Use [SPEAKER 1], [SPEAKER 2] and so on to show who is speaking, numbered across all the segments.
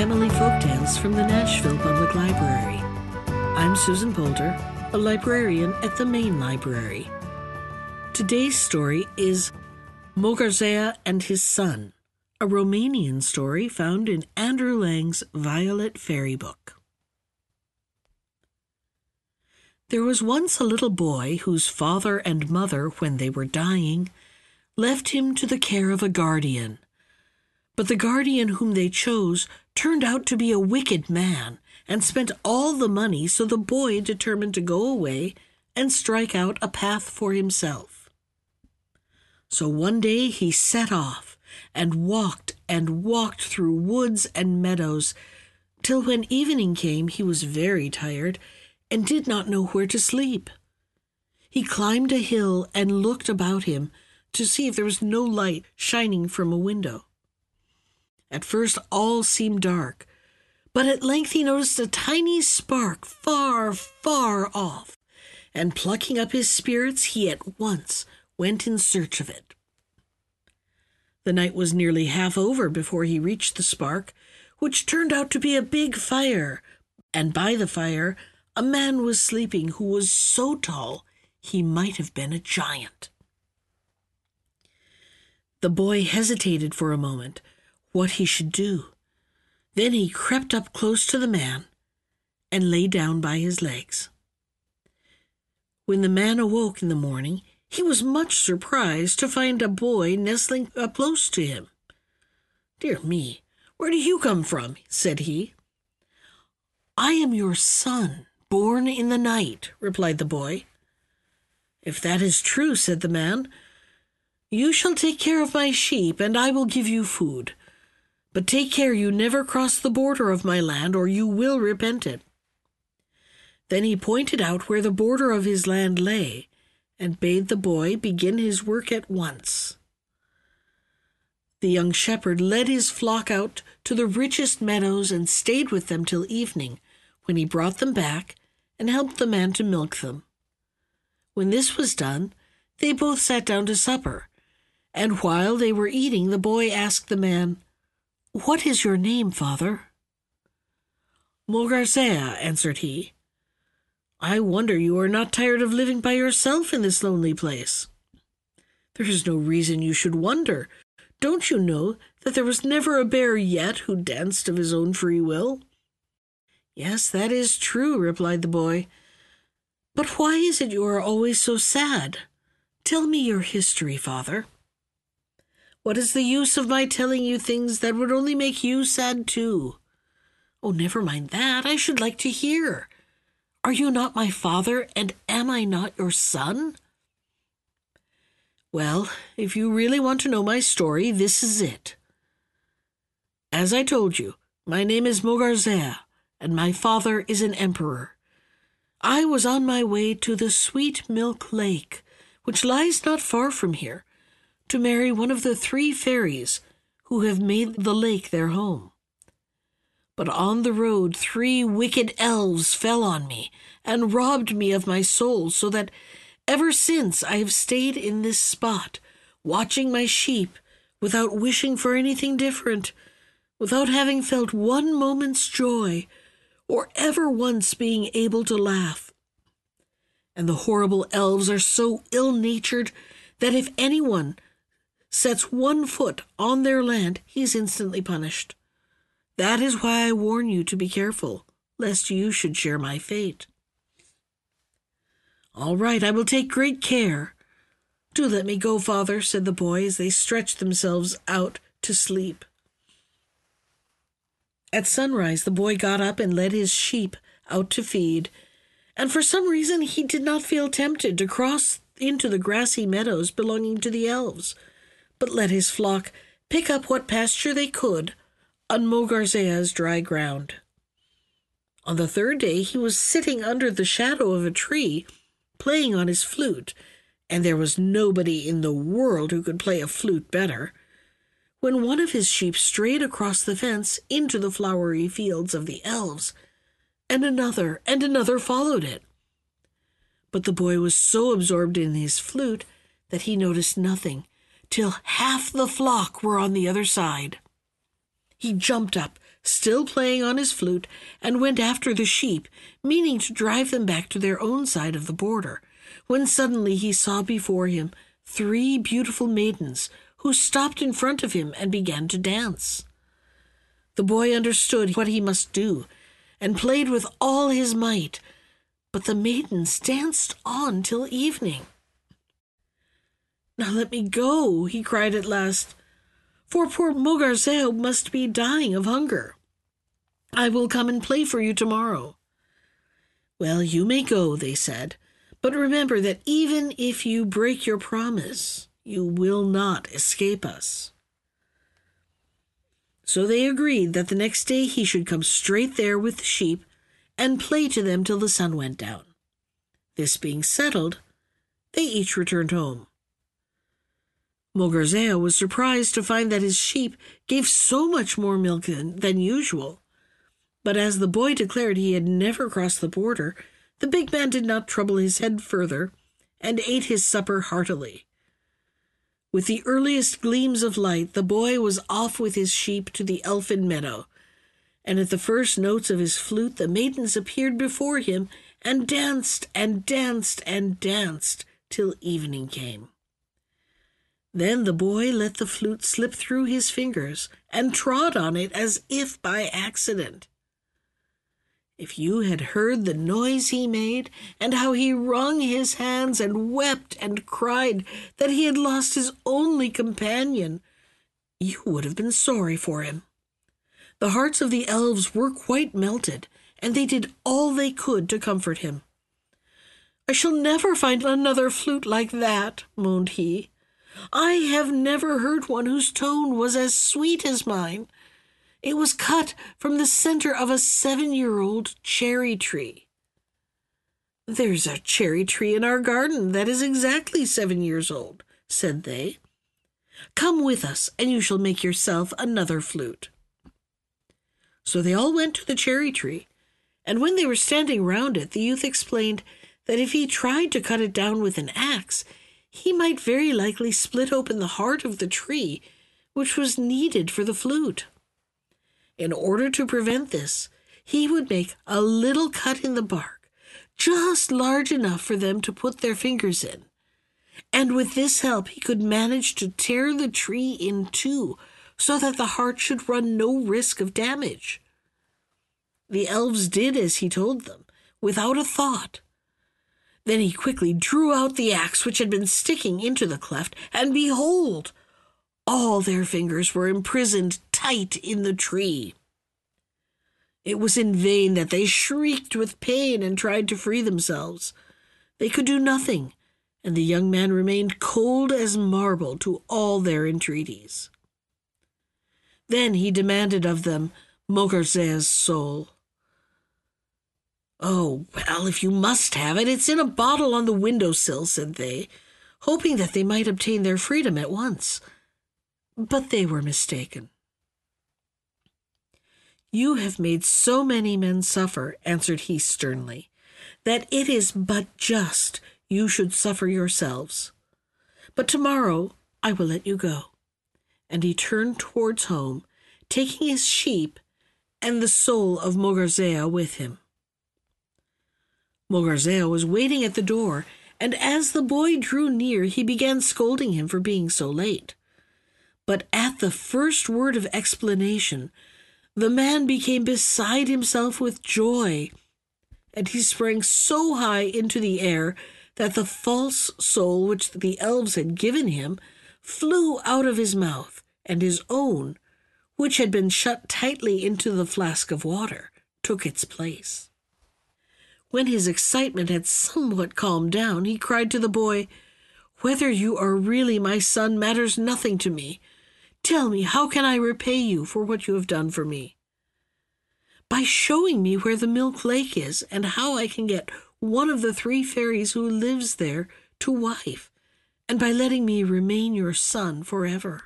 [SPEAKER 1] Family Folktales from the Nashville Public Library. I'm Susan Boulder, a librarian at the Main Library. Today's story is Mogarzea and His Son, a Romanian story found in Andrew Lang's Violet Fairy Book. There was once a little boy whose father and mother, when they were dying, left him to the care of a guardian. But the guardian whom they chose turned out to be a wicked man and spent all the money, so the boy determined to go away and strike out a path for himself. So one day he set off and walked through woods and meadows, till when evening came he was very tired and did not know where to sleep. He climbed a hill and looked about him to see if there was no light shining from a window. At first all seemed dark, but at length he noticed a tiny spark far, far off, and plucking up his spirits, he at once went in search of it. The night was nearly half over before he reached the spark, which turned out to be a big fire, and by the fire a man was sleeping who was so tall he might have been a giant. The boy hesitated for a moment what he should do. Then he crept up close to the man and lay down by his legs. When the man awoke in the morning, he was much surprised to find a boy nestling up close to him. "Dear me, where do you come from?" said he. "I am your son, born in the night," replied the boy. "If that is true," said the man, "you shall take care of my sheep, and I will give you food. But take care you never cross the border of my land, or you will repent it." Then he pointed out where the border of his land lay, and bade the boy begin his work at once. The young shepherd led his flock out to the richest meadows and stayed with them till evening, when he brought them back and helped the man to milk them. When this was done, they both sat down to supper, and while they were eating, the boy asked the man, "What is your name, father?" "Mogarzea," answered he. "I wonder you are not tired of living by yourself in this lonely place." "There is no reason you should wonder. Don't you know that there was never a bear yet who danced of his own free will?" "Yes, that is true," replied the boy. "But why is it you are always so sad? Tell me your history, father." "What is the use of my telling you things that would only make you sad too?" "Oh, never mind that. I should like to hear. Are you not my father, and am I not your son?" "Well, if you really want to know my story, this is it. As I told you, my name is Mogarzea, and my father is an emperor. I was on my way to the Sweet Milk Lake, which lies not far from here, to marry one of the 3 fairies who have made the lake their home. But on the road 3 wicked elves fell on me and robbed me of my soul, so that ever since I have stayed in this spot, watching my sheep without wishing for anything different, without having felt one moment's joy, or ever once being able to laugh. And the horrible elves are so ill-natured that if anyone sets one foot on their land, he is instantly punished. That is why I warn you to be careful, lest you should share my fate." "All right, I will take great care. Do let me go, father," said the boy as they stretched themselves out to sleep. At sunrise, the boy got up and led his sheep out to feed, and for some reason he did not feel tempted to cross into the grassy meadows belonging to the elves, but let his flock pick up what pasture they could on Mogarzea's dry ground. On the 3rd day he was sitting under the shadow of a tree, playing on his flute, and there was nobody in the world who could play a flute better, when one of his sheep strayed across the fence into the flowery fields of the elves, and another followed it. But the boy was so absorbed in his flute that he noticed nothing, till half the flock were on the other side. He jumped up, still playing on his flute, and went after the sheep, meaning to drive them back to their own side of the border, when suddenly he saw before him 3 beautiful maidens who stopped in front of him and began to dance. The boy understood what he must do and played with all his might, but the maidens danced on till evening. "Now let me go," he cried at last, "for poor Mogarzea must be dying of hunger. I will come and play for you tomorrow." "Well, you may go," they said, "but remember that even if you break your promise, you will not escape us." So they agreed that the next day he should come straight there with the sheep and play to them till the sun went down. This being settled, they each returned home. Mogarzea was surprised to find that his sheep gave so much more milk than usual. But as the boy declared he had never crossed the border, the big man did not trouble his head further, and ate his supper heartily. With the earliest gleams of light, the boy was off with his sheep to the elfin meadow, and at the first notes of his flute the maidens appeared before him and danced and danced and danced till evening came. Then the boy let the flute slip through his fingers and trod on it as if by accident. If you had heard the noise he made, and how he wrung his hands and wept and cried that he had lost his only companion, you would have been sorry for him. The hearts of the elves were quite melted, and they did all they could to comfort him. "I shall never find another flute like that," moaned he. "I have never heard one whose tone was as sweet as mine. It was cut from the center of a 7-year-old cherry tree." "There's a cherry tree in our garden that is exactly 7 years old," said they. "Come with us, and you shall make yourself another flute." So they all went to the cherry tree, and when they were standing round it, the youth explained that if he tried to cut it down with an axe, he might very likely split open the heart of the tree, which was needed for the flute. In order to prevent this, he would make a little cut in the bark, just large enough for them to put their fingers in, and with this help he could manage to tear the tree in two, so that the heart should run no risk of damage. The elves did as he told them, without a thought. Then he quickly drew out the axe which had been sticking into the cleft, and behold, all their fingers were imprisoned tight in the tree. It was in vain that they shrieked with pain and tried to free themselves. They could do nothing, and the young man remained cold as marble to all their entreaties. Then he demanded of them Mogarzea's soul. "Oh, well, if you must have it, it's in a bottle on the window-sill," said they, hoping that they might obtain their freedom at once. But they were mistaken. "You have made so many men suffer," answered he sternly, "that it is but just you should suffer yourselves. But tomorrow I will let you go." And he turned towards home, taking his sheep and the soul of Mogarzea with him. Mogarzea was waiting at the door, and as the boy drew near, he began scolding him for being so late. But at the first word of explanation, the man became beside himself with joy, and he sprang so high into the air that the false soul which the elves had given him flew out of his mouth, and his own, which had been shut tightly into the flask of water, took its place. When his excitement had somewhat calmed down, he cried to the boy, "Whether you are really my son matters nothing to me. Tell me, how can I repay you for what you have done for me?" "By showing me where the Milk Lake is, and how I can get one of the 3 fairies who lives there to wife, and by letting me remain your son forever."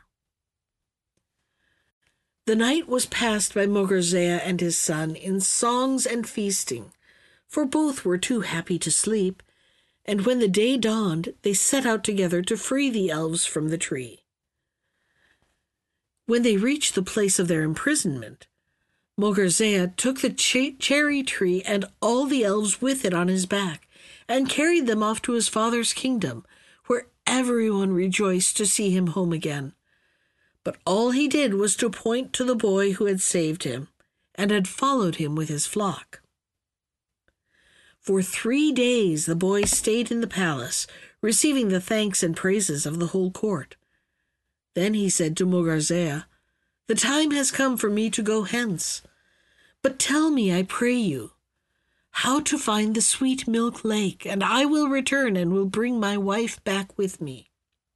[SPEAKER 1] The night was passed by Mogarzea and his son in songs and feasting, for both were too happy to sleep, and when the day dawned, they set out together to free the elves from the tree. When they reached the place of their imprisonment, Mogarzea took the cherry tree and all the elves with it on his back and carried them off to his father's kingdom, where everyone rejoiced to see him home again. But all he did was to point to the boy who had saved him and had followed him with his flock. For 3 days the boy stayed in the palace, receiving the thanks and praises of the whole court. Then he said to Mogarzea, "The time has come for me to go hence. But tell me, I pray you, how to find the Sweet Milk Lake, and I will return and will bring my wife back with me."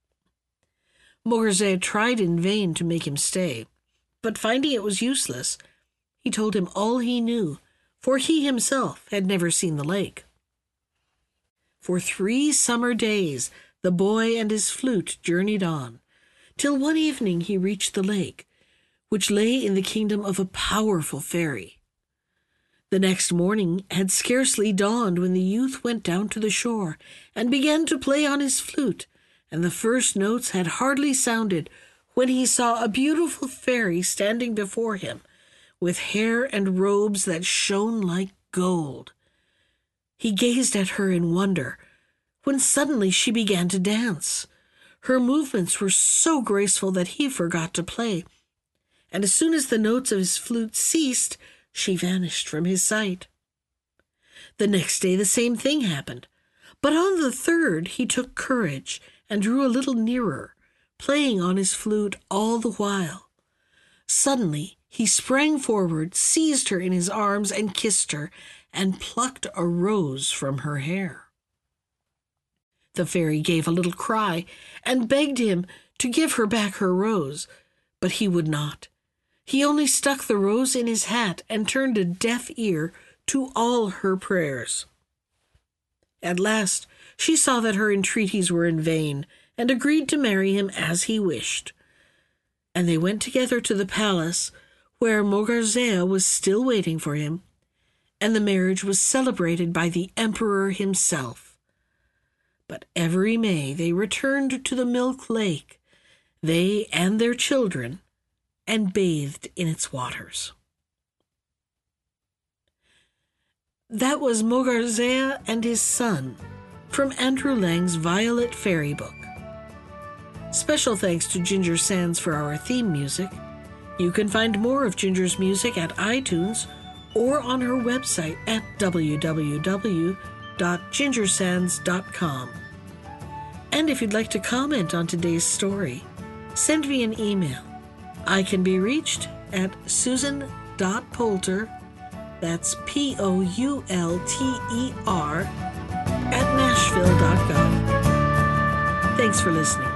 [SPEAKER 1] Mogarzea tried in vain to make him stay, but finding it was useless, he told him all he knew, for he himself had never seen the lake. For 3 summer days the boy and his flute journeyed on, till one evening he reached the lake, which lay in the kingdom of a powerful fairy. The next morning had scarcely dawned when the youth went down to the shore and began to play on his flute, and the first notes had hardly sounded when he saw a beautiful fairy standing before him, with hair and robes that shone like gold. He gazed at her in wonder, when suddenly she began to dance. Her movements were so graceful that he forgot to play, and as soon as the notes of his flute ceased, she vanished from his sight. The next day the same thing happened, but on the third he took courage and drew a little nearer, playing on his flute all the while. Suddenly he sprang forward, seized her in his arms and kissed her, and plucked a rose from her hair. The fairy gave a little cry and begged him to give her back her rose, but he would not. He only stuck the rose in his hat and turned a deaf ear to all her prayers. At last she saw that her entreaties were in vain, and agreed to marry him as he wished. And they went together to the palace, where Mogarzea was still waiting for him, and the marriage was celebrated by the emperor himself. But every May they returned to the Milk Lake, they and their children, and bathed in its waters. That was Mogarzea and his son, from Andrew Lang's Violet Fairy Book. Special thanks to Ginger Sands for our theme music. You can find more of Ginger's music at iTunes or on her website at www.gingersands.com. And if you'd like to comment on today's story, send me an email. I can be reached at susan.poulter, that's Poulter, @nashville.gov. Thanks for listening.